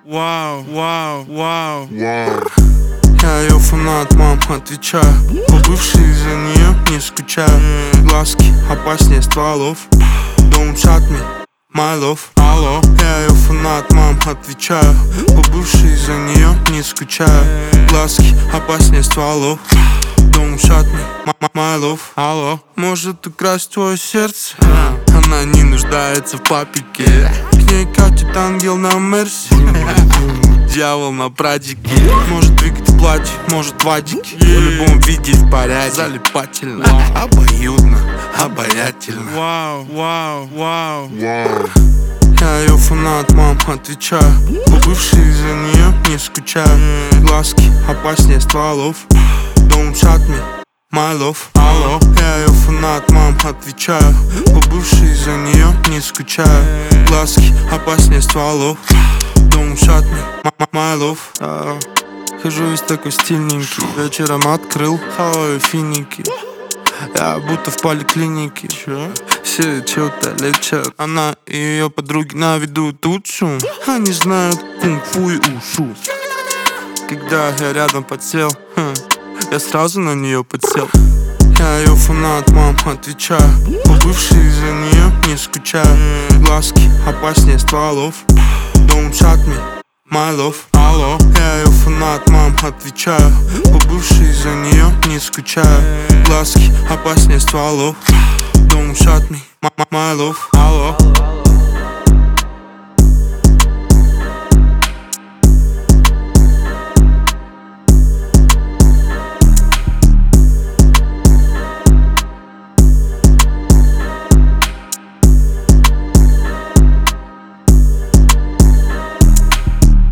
Вау, вау, вау. Я ее фанат, мам, отвечаю. Побывший из-за нее не скучаю. Глазки опаснее стволов. Don't shut me, my love. Алло. Я ее фанат, мам, отвечаю. Побывший из-за нее не скучаю. Глазки опаснее стволов. Don't shut me, my love. Алло. Может украсть твое сердце? Она не нуждается в папике. К ней катит ангел на мерсе. Дьявол на прадике. Может двигать в платье, может в адике. В любом виде в порядке. Залипательно, обоюдно, обаятельно. Вау, вау, вау. Я ее фанат, мам, отвечаю. Побывший из-за нее не скучаю. Глазки опаснее стволов. Don't shut me, my love. Алло. Я ее фанат, мам, отвечаю. Побывший из-за нее не скучаю. Глазки опаснее стволов. Don't shut me, my love. Хожу весь такой стильненький. Вечером открыл, хаваю финики. Я будто в поликлинике. Все что-то лечат. Она и ее подруги на виду тут шум. Они знают кунг-фу и ушу. Когда я рядом подсел, я сразу на нее подсел. Я ее фанат, мам, отвечаю. Побывший из-за нее не скучаю. Глазки опаснее стволов. Don't shut me, my love. Алло. Я ее фанат, мам, отвечаю. Побывший из-за нее не скучаю. Глазки опаснее стволов. Don't shut me, my love. Алло.